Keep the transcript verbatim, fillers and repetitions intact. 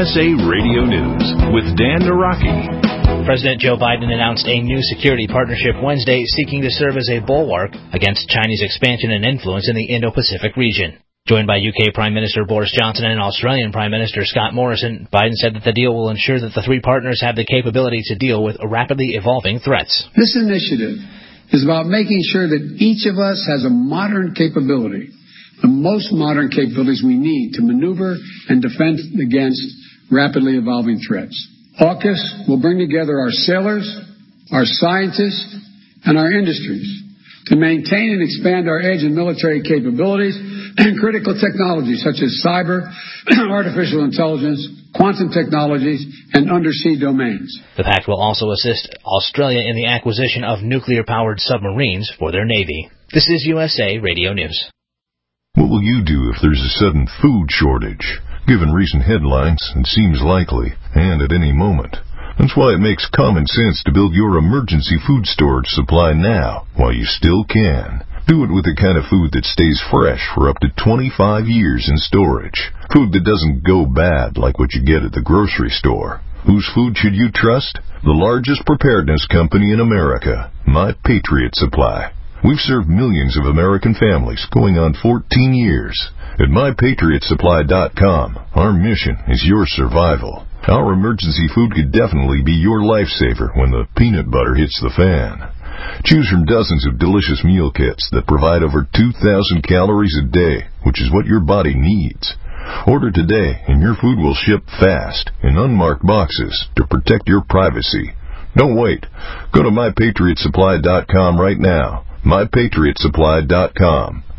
S A Radio News with Dan Naraki. President Joe Biden announced a new security partnership Wednesday seeking to serve as a bulwark against Chinese expansion and influence in the Indo-Pacific region. Joined by U K Prime Minister Boris Johnson and Australian Prime Minister Scott Morrison, Biden said that the deal will ensure that the three partners have the capability to deal with rapidly evolving threats. This initiative is about making sure that each of us has a modern capability, the most modern capabilities we need to maneuver and defend against rapidly evolving threats. AUKUS will bring together our sailors, our scientists, and our industries to maintain and expand our edge and military capabilities and critical technologies such as cyber, artificial intelligence, quantum technologies, and undersea domains. The pact will also assist Australia in the acquisition of nuclear-powered submarines for their Navy. This is U S A Radio News. What will you do if there's a sudden food shortage? Given recent headlines, it seems likely, and at any moment. That's why it makes common sense to build your emergency food storage supply now, while you still can. Do it with the kind of food that stays fresh for up to twenty-five years in storage. Food that doesn't go bad like what you get at the grocery store. Whose food should you trust? The largest preparedness company in America, My Patriot Supply. We've served millions of American families going on fourteen years. At my patriot supply dot com, our mission is your survival. Our emergency food could definitely be your lifesaver when the peanut butter hits the fan. Choose from dozens of delicious meal kits that provide over two thousand calories a day, which is what your body needs. Order today and your food will ship fast in unmarked boxes to protect your privacy. Don't wait. Go to my patriot supply dot com right now. my patriot supply dot com.